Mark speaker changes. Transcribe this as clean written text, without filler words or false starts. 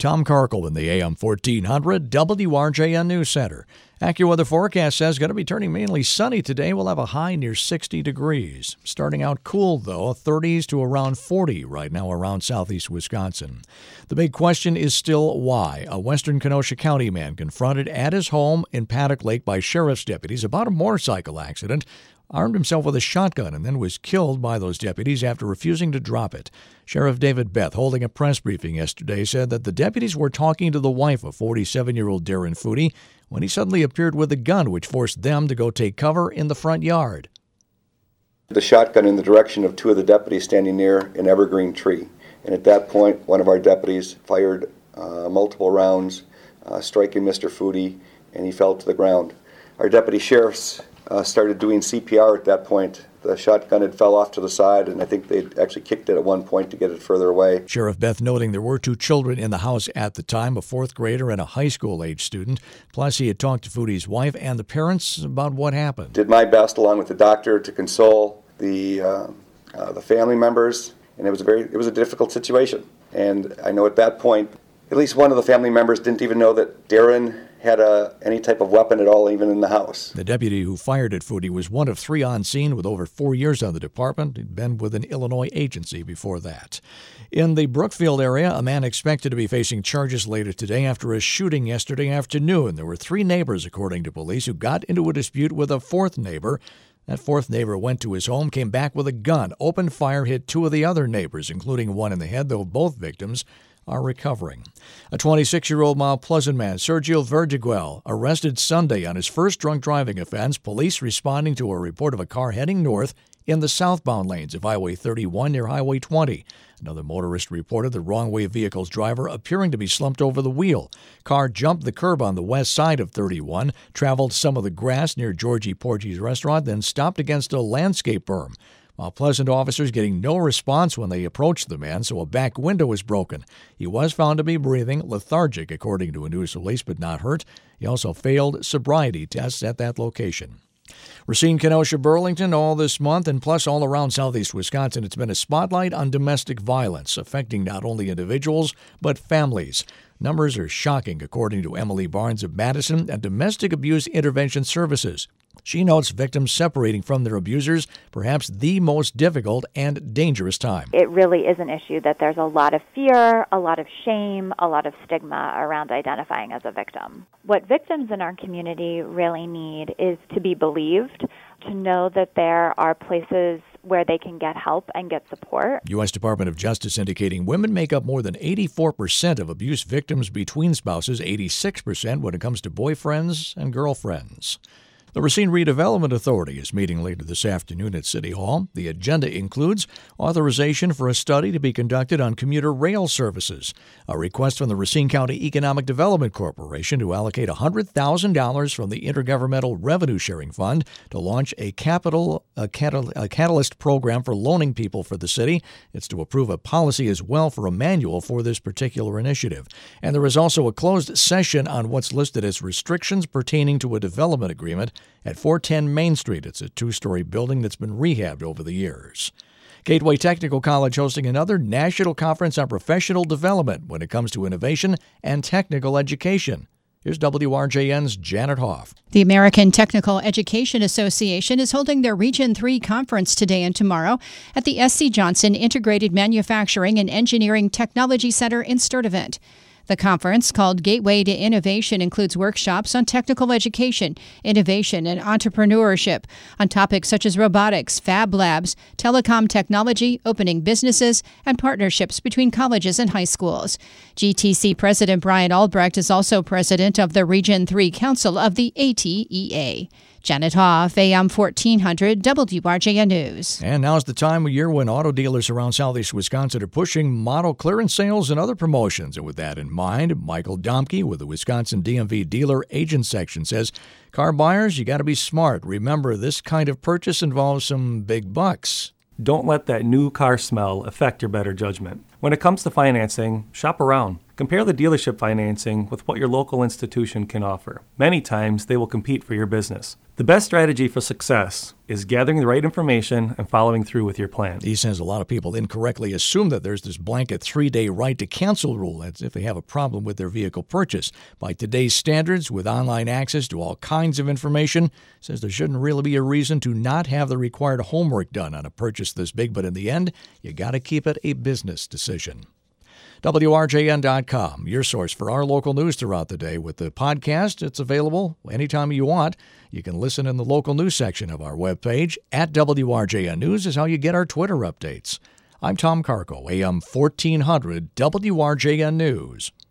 Speaker 1: Tom Karkel in the AM 1400 WRJN News Center. AccuWeather forecast says going to be turning mainly sunny today. We'll have a high near 60 degrees. Starting out cool, though, 30s to around 40 right now around southeast Wisconsin. The big question is still why. A western Kenosha County man confronted at his home in Paddock Lake by sheriff's deputies about a motorcycle accident, armed himself with a shotgun, and then was killed by those deputies after refusing to drop it. Sheriff David Beth, holding a press briefing yesterday, said that the deputies were talking to the wife of 47-year-old Darren Foodie when he suddenly appeared with a gun, which forced them to go take cover in the front yard.
Speaker 2: The shotgun in the direction of two of the deputies standing near an evergreen tree. And at that point, one of our deputies fired multiple rounds, striking Mr. Foodie, and he fell to the ground. Our deputy sheriffs started doing CPR at that point. The shotgun had fell off to the side, and I think they'd actually kicked it at one point to get it further away.
Speaker 1: Sheriff Beth noting there were two children in the house at the time, a fourth grader and a high school-age student. Plus, he had talked to Foodie's wife and the parents about what happened.
Speaker 2: Did my best, along with the doctor, to console the family members, and it was a difficult situation. And I know at that point, at least one of the family members didn't even know that Darren had any type of weapon at all, even in the house.
Speaker 1: The deputy who fired at Foodie was one of three on scene with over 4 years on the department. He'd been with an Illinois agency before that. In the Brookfield area, a man expected to be facing charges later today after a shooting yesterday afternoon. There were three neighbors, according to police, who got into a dispute with a fourth neighbor. That fourth neighbor went to his home, came back with a gun, opened fire, hit two of the other neighbors, including one in the head, though both victims are recovering. A 26-year-old Mount Pleasant man, Sergio Vertiguel, arrested Sunday on his first drunk driving offense, police responding to a report of a car heading north in the southbound lanes of Highway 31 near Highway 20. Another motorist reported the wrong-way vehicle's driver appearing to be slumped over the wheel. Car jumped the curb on the west side of 31, traveled some of the grass near Georgie Porgy's restaurant, then stopped against a landscape berm. Mount Pleasant officers getting no response when they approached the man, so a back window was broken. He was found to be breathing, lethargic, according to a news release, but not hurt. He also failed sobriety tests at that location. Racine, Kenosha, Burlington all this month, and plus all around southeast Wisconsin, it's been a spotlight on domestic violence, affecting not only individuals, but families. Numbers are shocking, according to Emily Barnes of Madison and Domestic Abuse Intervention Services. She notes victims separating from their abusers, perhaps the most difficult and dangerous time.
Speaker 3: It really is an issue that there's a lot of fear, a lot of shame, a lot of stigma around identifying as a victim. What victims in our community really need is to be believed, to know that there are places where they can get help and get support. U.S.
Speaker 1: Department of Justice indicating women make up more than 84% of abuse victims between spouses, 86% when it comes to boyfriends and girlfriends. The Racine Redevelopment Authority is meeting later this afternoon at City Hall. The agenda includes authorization for a study to be conducted on commuter rail services, a request from the Racine County Economic Development Corporation to allocate $100,000 from the Intergovernmental Revenue Sharing Fund to launch a catalyst program for loaning people for the city. It's to approve a policy as well for a manual for this particular initiative. And there is also a closed session on what's listed as restrictions pertaining to a development agreement at 410 Main Street. It's a two-story building that's been rehabbed over the years. Gateway Technical College hosting another national conference on professional development when it comes to innovation and technical education. Here's WRJN's Janet Hoff.
Speaker 4: The American Technical Education Association is holding their Region 3 conference today and tomorrow at the S.C. Johnson Integrated Manufacturing and Engineering Technology Center in Sturtevant. The conference, called Gateway to Innovation, includes workshops on technical education, innovation, and entrepreneurship on topics such as robotics, fab labs, telecom technology, opening businesses, and partnerships between colleges and high schools. GTC President Brian Albrecht is also president of the Region 3 Council of the ATEA. Janet Hoff, AM 1400, WRJN News.
Speaker 1: And now's the time of year when auto dealers around southeast Wisconsin are pushing model clearance sales and other promotions. And with that in mind, Michael Domke with the Wisconsin DMV Dealer Agent Section says, car buyers, you got to be smart. Remember, this kind of purchase involves some big bucks.
Speaker 5: Don't let that new car smell affect your better judgment. When it comes to financing, shop around. Compare the dealership financing with what your local institution can offer. Many times, they will compete for your business. The best strategy for success is gathering the right information and following through with your plan.
Speaker 1: He says a lot of people incorrectly assume that there's this blanket 3-day right to cancel rule as if they have a problem with their vehicle purchase. By today's standards, with online access to all kinds of information, says there shouldn't really be a reason to not have the required homework done on a purchase this big, but in the end, you got to keep it a business decision. WRJN.com, your source for our local news throughout the day. With the podcast, it's available anytime you want. You can listen in the local news section of our webpage. At WRJN News is how you get our Twitter updates. I'm Tom Carco, AM 1400 WRJN News.